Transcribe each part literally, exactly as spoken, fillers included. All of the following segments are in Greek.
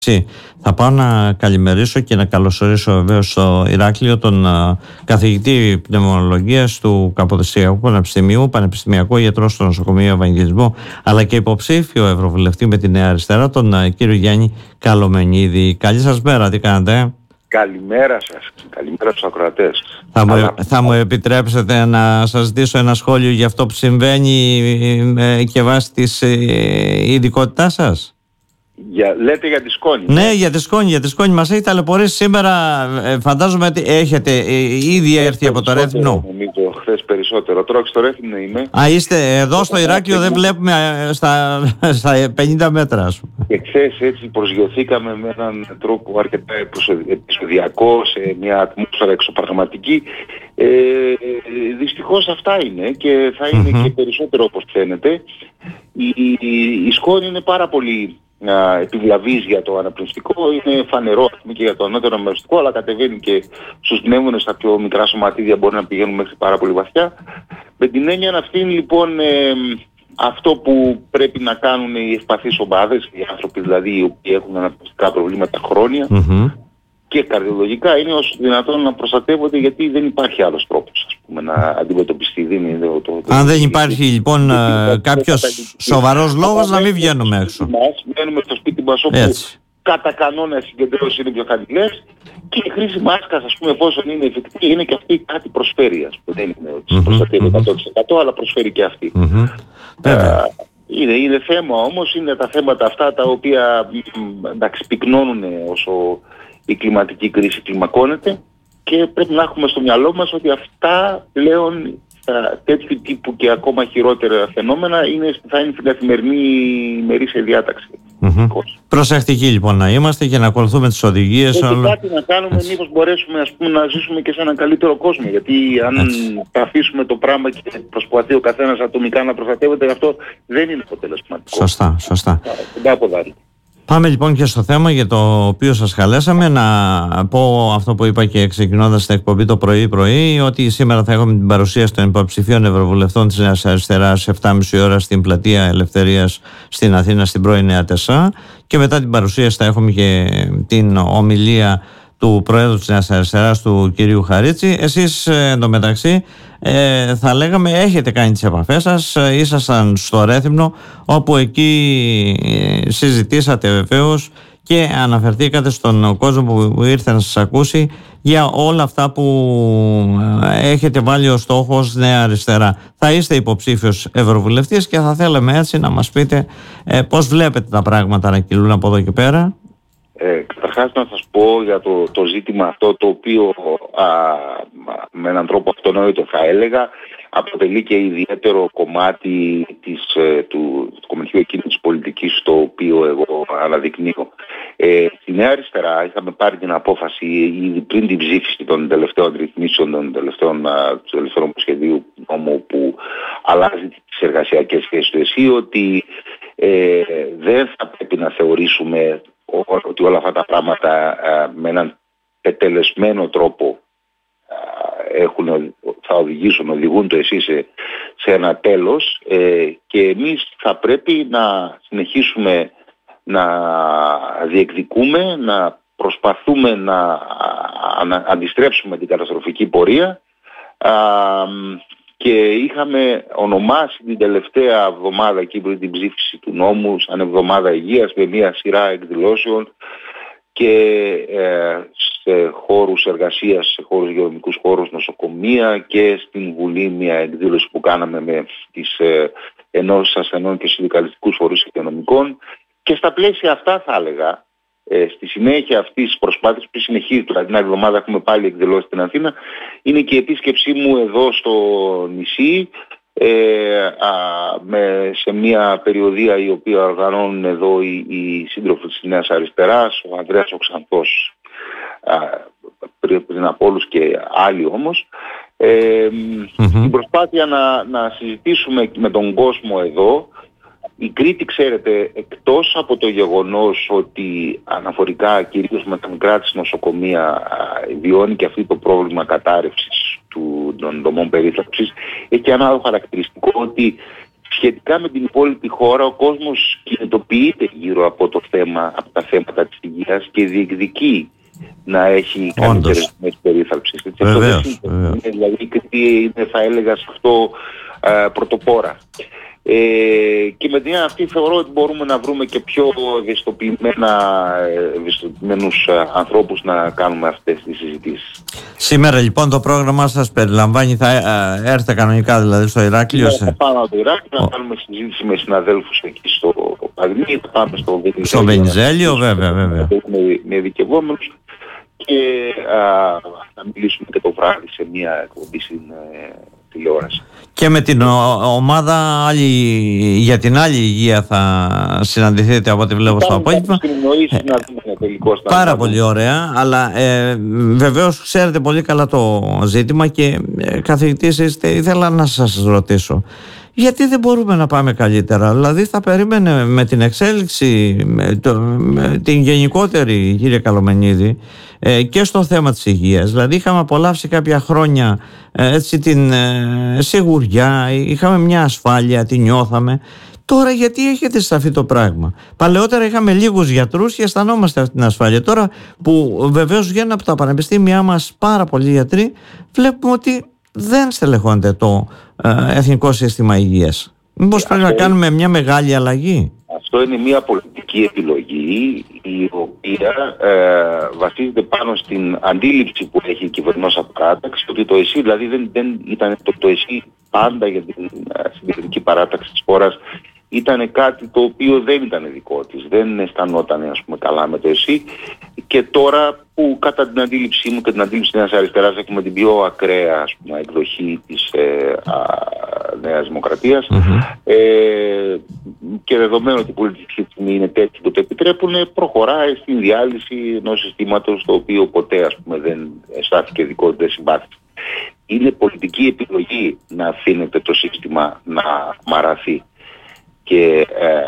Θα πάω να καλημερίσω και να καλωσορίσω βεβαίως στο Ηράκλειο τον uh, καθηγητή πνευμονολογίας του Καποδιστριακού Πανεπιστημίου, πανεπιστημιακό γιατρό στο νοσοκομείο Ευαγγελισμό, αλλά και υποψήφιο ευρωβουλευτή με τη Νέα Αριστερά, τον uh, κύριο Γιάννη Καλομενίδη. Καλή σας μέρα, τι κάνετε? Καλημέρα σας, καλημέρα στους ακροατές. Θα μου, Αλλά... θα μου επιτρέψετε να σας ζητήσω ένα σχόλιο για αυτό που συμβαίνει ε, και βάσει της ε, ειδικότητάς σας? Για, λέτε για τη σκόνη? Ναι, για τη σκόνη, για τη σκόνη. Μας έχει ταλαιπωρήσει σήμερα. Ε, φαντάζομαι ότι έχετε ε, ήδη έρθει από το Ρέθυμνο. Νομίζω χθες περισσότερο. Τώρα στο Ρέθυμνο είμαι. Α, είστε εδώ στο Ηράκλειο, δεν βλέπουμε στα, στα πενήντα μέτρα, ας πούμε. Και χθες έτσι προσγειωθήκαμε με έναν τρόπο αρκετά επεισοδιακό, σε μια ατμόσφαιρα εξωπραγματική. Ε, δυστυχώς αυτά είναι και θα είναι mm-hmm. και περισσότερο όπως φαίνεται. Η, η, η σκόνη είναι πάρα πολύ επιβλαβής για το αναπνευστικό, είναι φανερό και για το ανώτερο αναπνευστικό, αλλά κατεβαίνει και στους πνεύμονες, στα πιο μικρά σωματίδια μπορεί να πηγαίνουν μέχρι πάρα πολύ βαθιά. Με την έννοια αυτή λοιπόν ε, αυτό που πρέπει να κάνουν οι ευπαθείς ομάδες, οι άνθρωποι δηλαδή οι οποίοι έχουν αναπνευστικά προβλήματα χρόνια mm-hmm. και καρδιολογικά, είναι όσο δυνατόν να προστατεύονται, γιατί δεν υπάρχει άλλος τρόπος, ας πούμε, να αντιμετωπιστεί. Δεν το, το, το, Αν δεν υπάρχει λοιπόν uh, κάποιος σοβαρός λόγος να μην βγαίνουμε έξω. Μας, μένουμε στο σπίτι μας όπου έτσι. Κατά κανόνα οι συγκεντρώσεις είναι πιο χαμηλές και η χρήση μάσκας, ας πούμε, εφόσον είναι εφικτή, είναι και αυτή κάτι προσφέρει, ας πούμε. Δεν είναι ότι mm-hmm, προστατεύει εκατό τοις εκατό, αλλά προσφέρει και αυτή. Mm-hmm. Uh, είναι, είναι θέμα όμως, είναι τα θέματα αυτά τα οποία εντάξει, πυκνώνουν όσο η κλιματική κρίση κλιμακώνεται και πρέπει να έχουμε στο μυαλό μας ότι αυτά πλέον τα τέτοιου τύπου και ακόμα χειρότερα φαινόμενα είναι, θα είναι στην καθημερινή ημερήσια διάταξη. Mm-hmm. Προσεκτικοί λοιπόν να είμαστε και να ακολουθούμε τις οδηγίες. Και όλα... κάτι να κάνουμε, έτσι. Μήπως μπορέσουμε, ας πούμε, να ζήσουμε και σε έναν καλύτερο κόσμο, γιατί αν θα αφήσουμε το πράγμα και προσπαθεί ο καθένας ατομικά να προστατεύεται, αυτό δεν είναι αποτελεσματικό. Σωστά, σωστά. Δεν Πάμε λοιπόν και στο θέμα για το οποίο σας καλέσαμε. Να πω αυτό που είπα και ξεκινώντας την εκπομπή το πρωί-πρωί, ότι σήμερα θα έχουμε την παρουσίαση των υποψηφίων ευρωβουλευτών της Νέας Αριστεράς επτά και μισή ώρα στην Πλατεία Ελευθερίας στην Αθήνα, στην πρώην Νέα Τεσσά, και μετά την παρουσίαση θα έχουμε και την ομιλία του Προέδρου της Νέας Αριστεράς, του κυρίου Χαρίτση. Εσείς εντωμεταξύ ε, θα λέγαμε έχετε κάνει τις επαφές σας, ε, ήσασταν στο Ρέθυμνο, όπου εκεί ε, συζητήσατε βεβαίως και αναφερθήκατε στον κόσμο που ήρθε να σας ακούσει για όλα αυτά που ε, έχετε βάλει ως στόχο ως Νέα Αριστερά. Θα είστε υποψήφιος ευρωβουλευτής και θα θέλαμε έτσι να μας πείτε ε, πώς βλέπετε τα πράγματα να κυλούν από εδώ και πέρα. Ε, καταρχάς να σας πω για το, το ζήτημα αυτό, το οποίο α, με έναν τρόπο αυτονόητο θα έλεγα αποτελεί και ιδιαίτερο κομμάτι της, ε, του, του κομματιού εκείνης της πολιτικής, το οποίο εγώ αναδεικνύω. Ε, στη Νέα Αριστερά είχαμε πάρει την απόφαση ήδη πριν την ψήφιση των τελευταίων ρυθμίσεων, των τελευταίων, του τελευταίου νομοσχεδίου νόμου που αλλάζει τις εργασιακές σχέσεις του ΕΣΥ, ότι ε, δεν θα πρέπει να θεωρήσουμε ότι όλα αυτά τα πράγματα α, με έναν πετελεσμένο τρόπο α, έχουν, θα οδηγήσουν, οδηγούν το ΕΣΥ σε, σε ένα τέλος, ε, και εμείς θα πρέπει να συνεχίσουμε να διεκδικούμε, να προσπαθούμε να, να αντιστρέψουμε την καταστροφική πορεία, α, και είχαμε ονομάσει την τελευταία εβδομάδα εκεί πριν την ψήφιση του νόμου σαν εβδομάδα υγείας, με μια σειρά εκδηλώσεων και ε, σε χώρους εργασίας, σε χώρους υγειονομικούς χώρους, νοσοκομεία, και στην Βουλή μια εκδήλωση που κάναμε με τις ε, ενώσεις ασθενών και συνδικαλιστικούς φορείς υγειονομικών. Και στα πλαίσια αυτά θα έλεγα, Ε, στη συνέχεια αυτής της προσπάθειας που συνεχίζει, δηλαδή την άλλη εβδομάδα έχουμε πάλι εκδηλώσει στην Αθήνα, είναι και η επίσκεψή μου εδώ στο νησί, ε, α, με, σε μια περιοδία η οποία οργανώνουν εδώ οι, οι σύντροφοι της Νέας Αριστεράς, ο Ανδρέας ο Ξανθός, α, πριν, πριν από όλους και άλλοι όμως. Ε, mm-hmm. Την προσπάθεια να, να συζητήσουμε με τον κόσμο εδώ. Η Κρήτη, ξέρετε, εκτός από το γεγονός ότι αναφορικά κυρίως με τα μικρά της νοσοκομεία βιώνει και αυτή το πρόβλημα κατάρρευσης του, των δομών περίθαλψης, έχει και ένα άλλο χαρακτηριστικό, ότι σχετικά με την υπόλοιπη χώρα ο κόσμος κινητοποιείται γύρω από το θέμα, από τα θέματα της υγείας και διεκδικεί να έχει καλύτερες περίθαλψεις. Βεβαίως, βεβαίως. Δηλαδή η Κρήτη είναι, θα έλεγα, σε αυτό α, πρωτοπόρα. Ε, και με την αυτή θεωρώ ότι μπορούμε να βρούμε και πιο ευαισθητοποιημένους ανθρώπους να κάνουμε αυτές τις συζητήσεις. Σήμερα λοιπόν το πρόγραμμά σας περιλαμβάνει, θα ε, έρθετε κανονικά δηλαδή στο Ηράκλειο? Ναι, θα πάμε στο Ηράκλειο, να κάνουμε συζήτηση με συναδέλφους εκεί στο Παγνί, θα πάμε στο Βενιζέλιο, στο Βενιζέλιο βέβαια, βέβαια. Με, με ειδικευόμενους και α, θα μιλήσουμε και το βράδυ σε μια εκπομπή στην ε, τηλεόραση. Και με την ο, ομάδα άλλη, για την άλλη υγεία θα συναντηθείτε από ό,τι βλέπω στο απόγευμα. Πάρα πολύ ωραία, αλλά ε, βεβαίως ξέρετε πολύ καλά το ζήτημα και ε, καθηγητής είστε, ήθελα να σας ρωτήσω. Γιατί δεν μπορούμε να πάμε καλύτερα? Δηλαδή θα περίμενε με την εξέλιξη, με το, με την γενικότερη, κύριε Καλομενίδη, ε, και στο θέμα της υγείας. Δηλαδή είχαμε απολαύσει κάποια χρόνια ε, έτσι την ε, σιγουριά, είχαμε μια ασφάλεια, την νιώθαμε. Τώρα γιατί έχετε σταθεί το πράγμα? Παλαιότερα είχαμε λίγους γιατρούς και αισθανόμαστε αυτή την ασφάλεια. Τώρα που βεβαίως βγαίνουν από τα πανεπιστήμια μας πάρα πολλοί γιατροί, βλέπουμε ότι δεν στελεχώνεται το ε, Εθνικό Σύστημα Υγείας. Μήπως πρέπει να κάνουμε μια μεγάλη αλλαγή? Αυτό είναι μια πολιτική επιλογή η οποία ε, βασίζεται πάνω στην αντίληψη που έχει η κυβερνώσα παράταξη ότι το ΕΣΥ, δηλαδή δεν, δεν ήταν το, το ΕΣΥ πάντα για την uh, συντηρητική παράταξη της χώρας, ήταν κάτι το οποίο δεν ήταν δικό της, δεν αισθανόταν ας πούμε καλά με το ΕΣΥ, και τώρα που κατά την αντίληψή μου και την αντίληψη της Νέας Αριστεράς έχουμε την πιο ακραία ας πούμε, εκδοχή της ε, α, Νέας Δημοκρατίας, mm-hmm. ε, και δεδομένου ότι η πολιτική στιγμή είναι τέτοια που το επιτρέπουν, προχωράει στην διάλυση ενός συστήματος το οποίο ποτέ ας πούμε, δεν αισθάθηκε δικό του, δεν συμπάθησε. Είναι πολιτική επιλογή να αφήνεται το σύστημα να μαραθεί. Και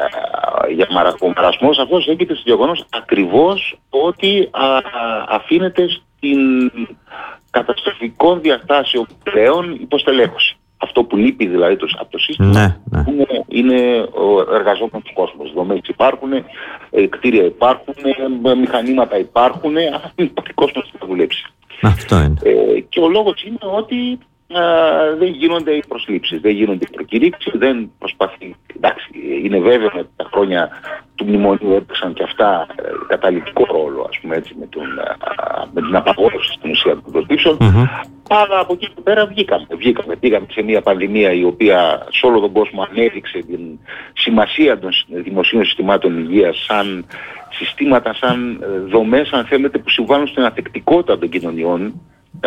ε, για μαρα, ο μαρασμός αυτός έγκυται στο γεγονός ακριβώς ότι α, αφήνεται στην καταστροφικών διαστάσεων πλέον υποστελέχωση. Αυτό που λείπει δηλαδή το, από το σύστημα ναι, ναι. είναι, είναι ο εργαζόμενος κόσμος. Δομές υπάρχουν, κτίρια υπάρχουν, μηχανήματα υπάρχουν, αλλά δεν υπάρχει κόσμος που θα δουλέψει. Αυτό είναι. Ε, και ο λόγος είναι ότι Uh, δεν γίνονται οι προσλήψεις, δεν γίνονται οι προκηρύξεις, δεν προσπαθεί. Εντάξει, είναι βέβαιο ότι τα χρόνια του μνημονίου έπαιξαν και αυτά ε, καταλυτικό ρόλο, ας πούμε έτσι, με, τον, α, με την απαγόρευση στην ουσία των προσλήψεων. Mm-hmm. Αλλά από εκεί και πέρα βγήκαμε. Βγήκαμε, πήγαμε σε μια πανδημία η οποία σε όλο τον κόσμο ανέδειξε την σημασία των δημοσίων συστημάτων υγείας σαν συστήματα, σαν δομές, αν θέλετε, που συμβάλλουν στην ανθεκτικότητα των κοινωνιών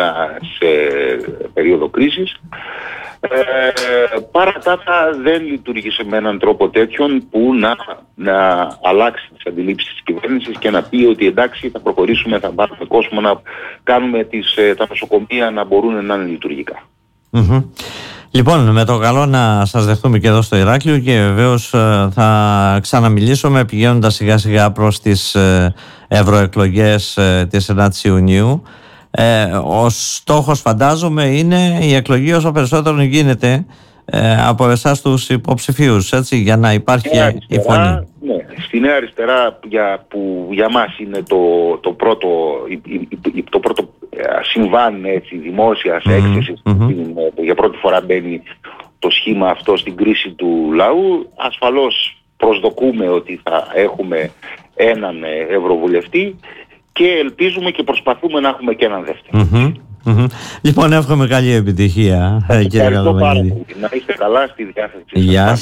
σε περίοδο κρίσης. Ε, παρά τα αυτά δεν λειτουργήσε με έναν τρόπο τέτοιον που να, να αλλάξει τις αντιλήψεις της κυβέρνησης και να πει ότι εντάξει θα προχωρήσουμε, θα πάρουμε κόσμο να κάνουμε τις, τα νοσοκομεία να μπορούν να είναι λειτουργικά. Mm-hmm. Λοιπόν, με το καλό να σας δεχτούμε και εδώ στο Ηράκλειο και βεβαίως θα ξαναμιλήσουμε πηγαίνοντας σιγά σιγά προς τις ευρωεκλογές της ενάτης Ιουνίου. Ε, ο στόχος φαντάζομαι είναι η εκλογή όσο περισσότερο γίνεται ε, από εσάς τους υποψηφίους, έτσι, για να υπάρχει αριστερά, η φωνή. Ναι, στη Νέα Αριστερά για, που για μας είναι το, το πρώτο, το πρώτο συμβάν έτσι, δημόσιας mm-hmm. έκθεσης, mm-hmm. για πρώτη φορά μπαίνει το σχήμα αυτό στην κρίση του λαού. Ασφαλώς προσδοκούμε ότι θα έχουμε έναν ευρωβουλευτή και ελπίζουμε και προσπαθούμε να έχουμε και έναν δεύτερο. Mm-hmm, mm-hmm. Λοιπόν, εύχομαι καλή επιτυχία, κύριε Καλομενίδη. Να είστε καλά, στη διάθεση. Γεια σας.